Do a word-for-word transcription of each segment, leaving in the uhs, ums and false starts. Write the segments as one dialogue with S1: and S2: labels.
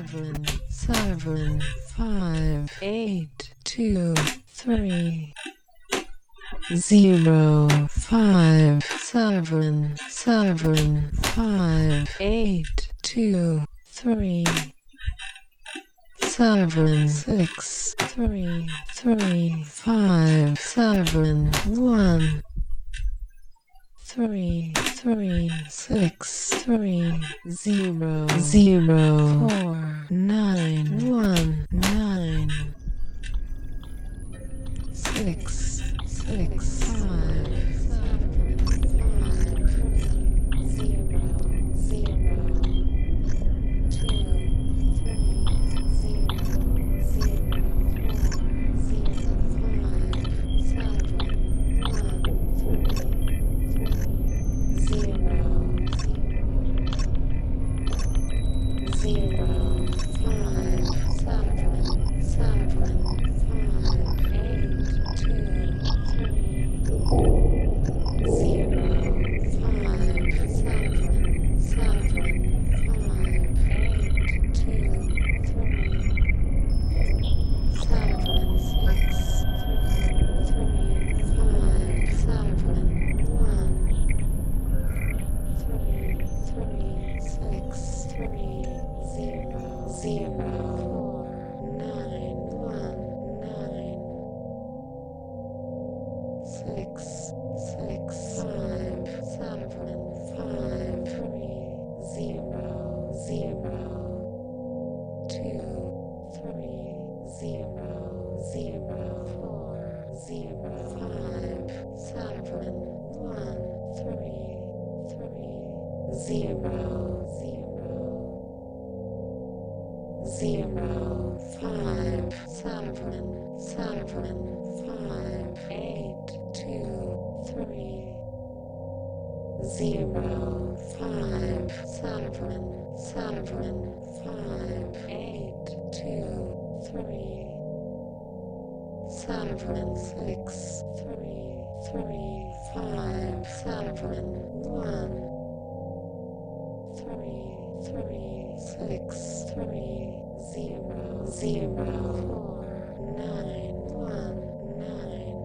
S1: seven, seven, five, eight, two, three, zero, five, seven, seven, five, eight, two, three, seven, six, three, three, five, seven, one, three, three, six, three, zero, zero, four, nine, one, nine, six, six, five, seven, five, zero, zero, two, three, zero, zero, four, zero, five, seven, one, three, zero, zero, five, seven, seven, five, eight, two, three, zero, five, seven, seven, five, eight, two, three, seven, six, three, five, seven, one, three, three, six, three, zero, zero, four, nine, one, nine, six, six, five, seven, five, three, zero, zero, two, three, zero, zero, four, zero, five, seven, one, three, three, zero, zero, zero, five, seven, seven, five, eight, two, three, zero, five, seven, seven, five, eight, two, three, seven, six, three, three, five, seven, one, three, three, six, three, zero, zero, four, nine, one, nine,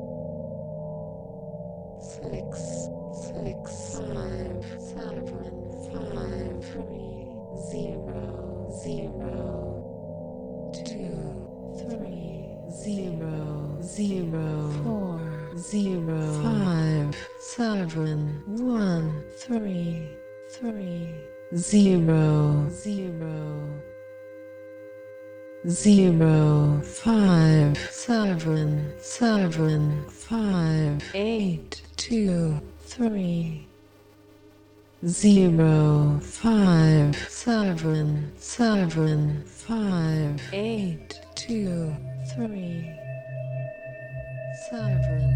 S1: six, six, five, seven, five, three, zero, zero, two, three, zero, zero, four, zero, five, seven, one, three, three, zero, zero, zero, five, seven, seven, five, eight, two, three, zero, five, seven, seven, five, eight, two, three, seven,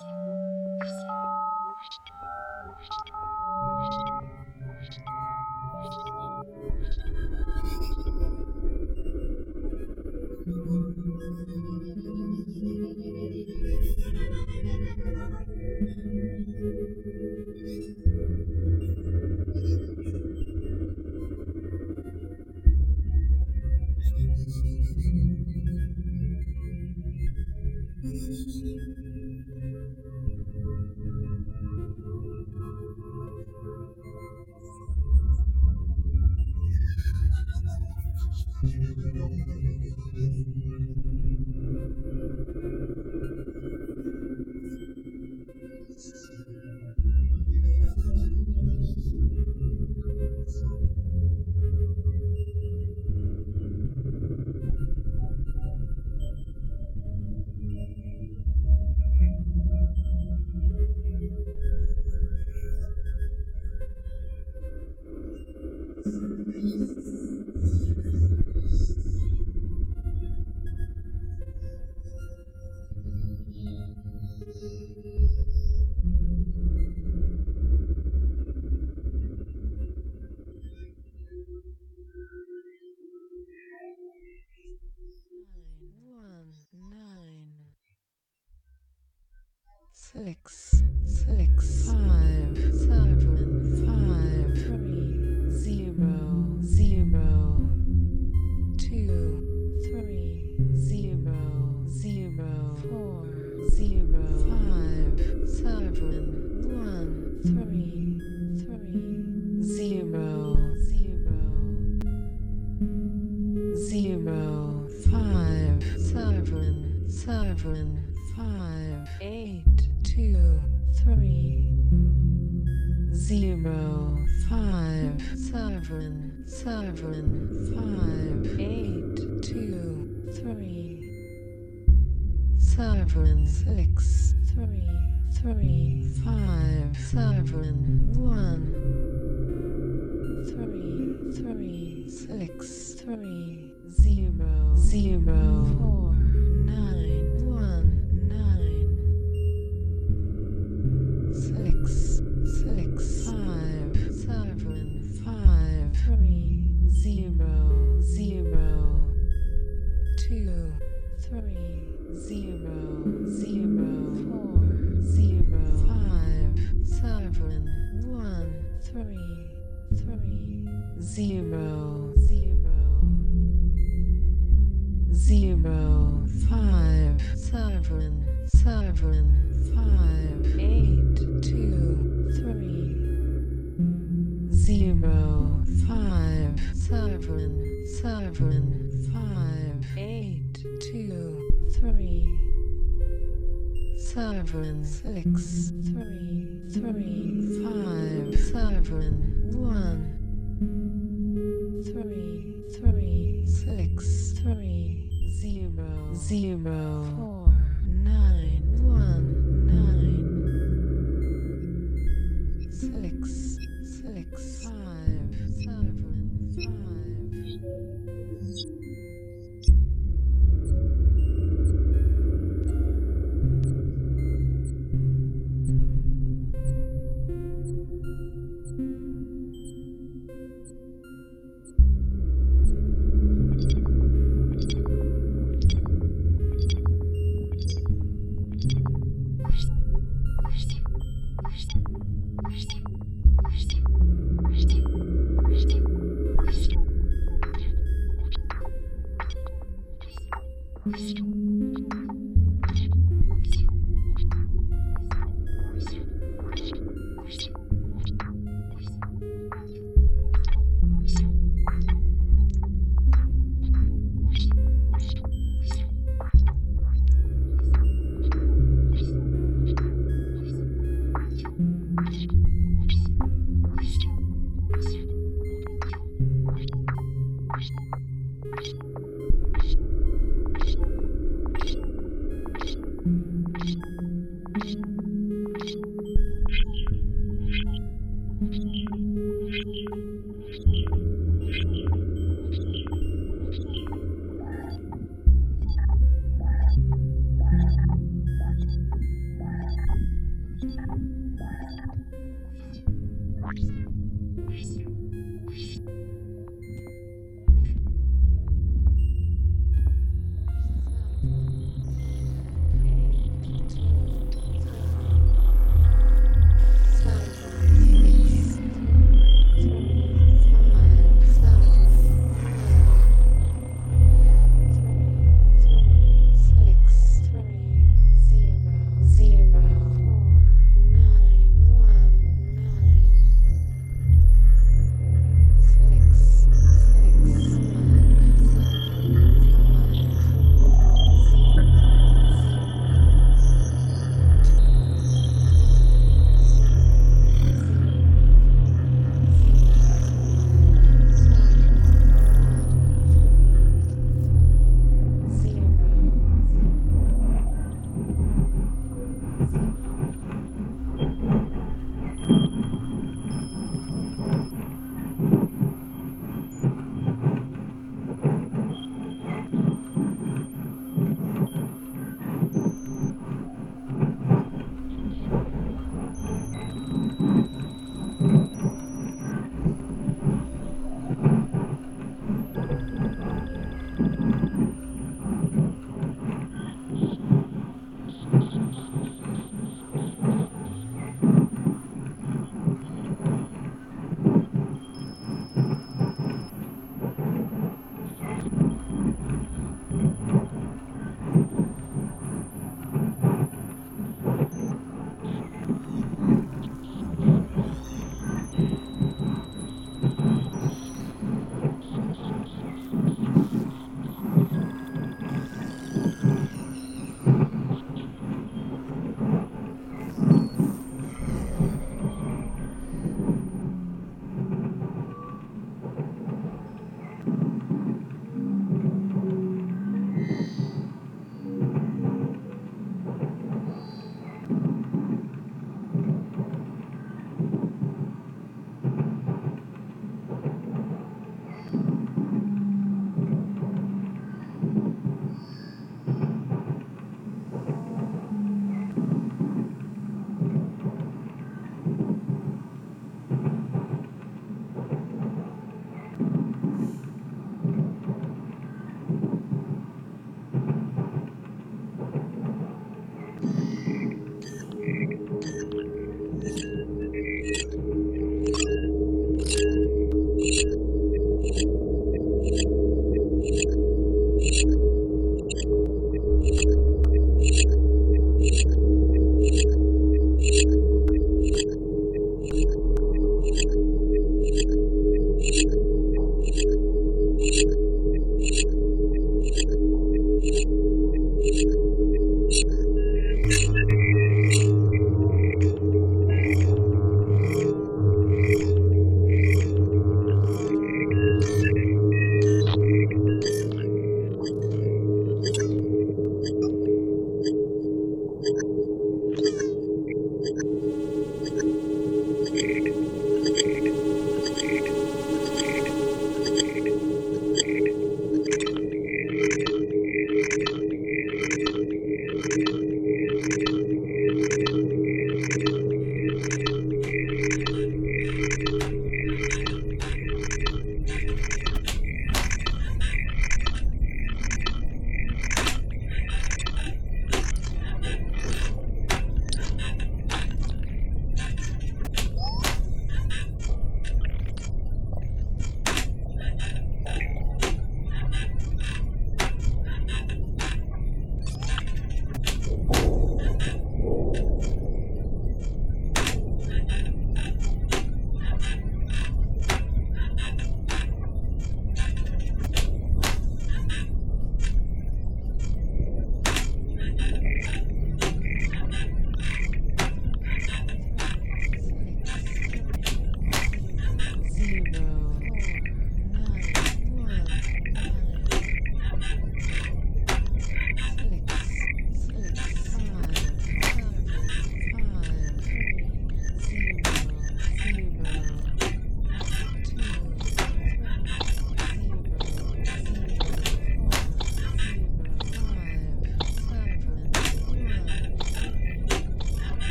S1: One, nine, six, six, five, seven, five, three, zero, zero, two, three, zero, zero, four, zero, five, seven, one, three, three, zero, zero, zero, five, seven, seven, five, eight, two, three, zero, five, seven, seven, five, eight, two, three, seven, six, three, three, five, seven, one, three, three, six, three, zero, zero, four, nine, one, nine, six, six, five, seven, five, three, zero, zero, two, three, zero, zero, four, zero, five, seven, one, three, three, zero, zero, zero, five, seven, seven, five, eight, two, three, zero, five, seven, seven, five, eight, two, three, seven, six, three, three, five, seven, one, three, three, six, three, zero, zero, four, nine, one, nine, six, six, five, seven, five.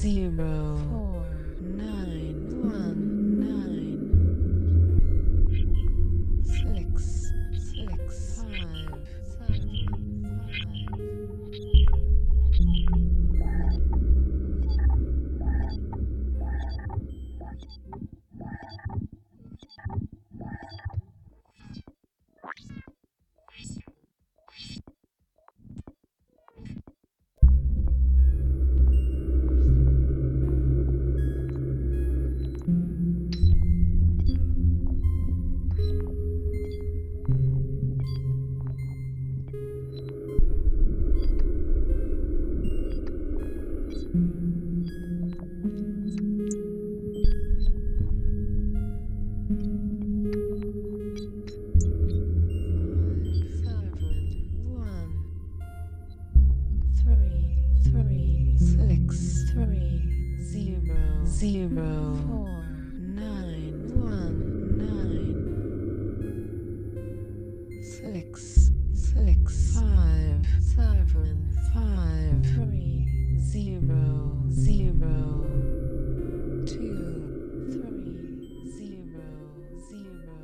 S1: zero four nine one nine six six five seven zero four nine one nine six six five seven five three zero zero two three zero zero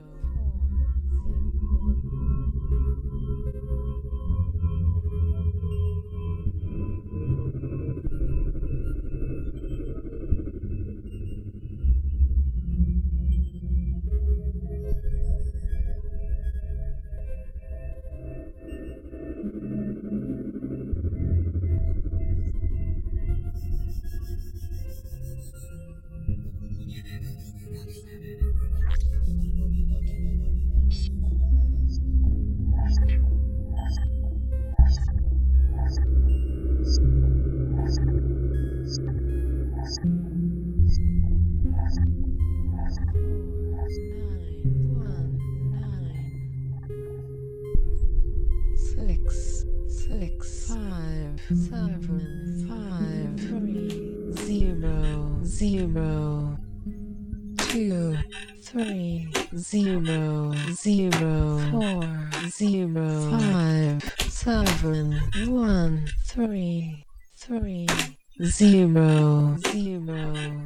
S1: six six five seven five three zero zero two three zero zero four zero five seven one three three zero zero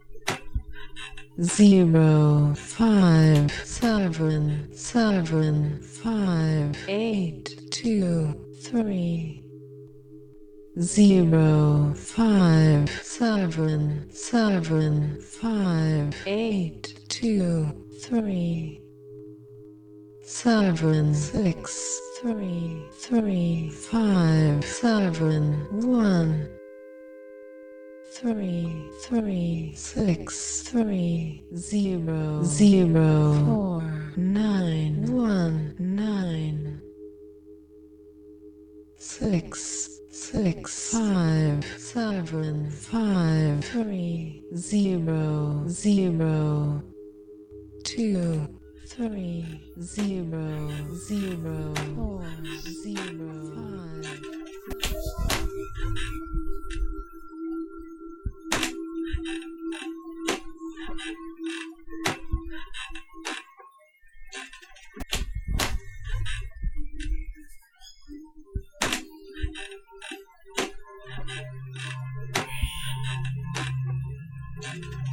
S1: zero five seven seven five eight two three zero five seven seven five eight two three seven six three three five seven one three three six three zero zero four nine one nine six six five seven five three zero zero two three zero zero four zero five. Thank you.